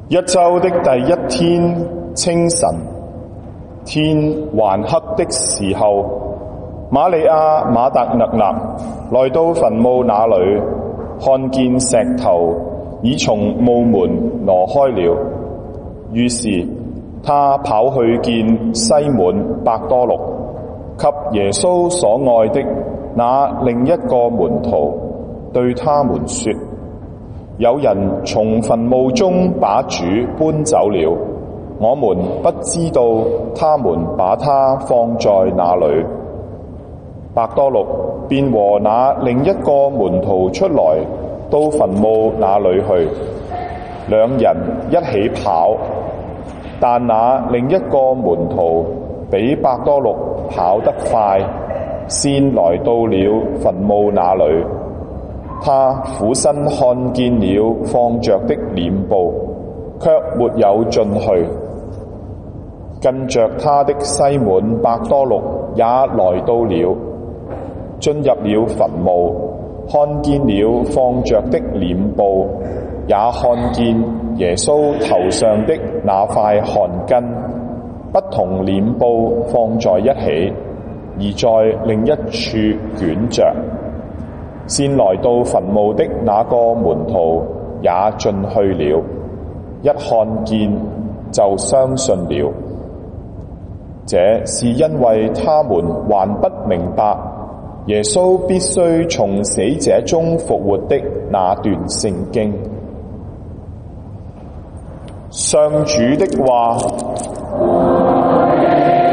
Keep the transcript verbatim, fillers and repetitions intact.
一週的第一天清晨，天還黑的時候，瑪利亞瑪達肋納來到墳墓那裏，看見石頭已從墓門挪開了。於是他跑去見西滿伯多祿，給耶穌所愛的那另一個門徒，對他們說：有人從墳墓中把主搬走了，我們不知道他們把他放在哪裏。伯多祿便和那另一個門徒出來，到墳墓那裏去，兩人一起跑，但那另一個門徒比伯多祿跑得快，先來到了墳墓那裏。他俯身看見了放着的殮布，卻沒有進去。跟着他的西滿伯多祿也來到了，進入了墳墓，看見了放着的殮布，也看見耶穌頭上的那塊汗巾，不同殮布放在一起，而在另一處捲着。先來到墳墓的那個門徒也進去了，一看見就相信了。這是因為他們還不明白耶穌必須從死者中復活的那段聖經。上主的話。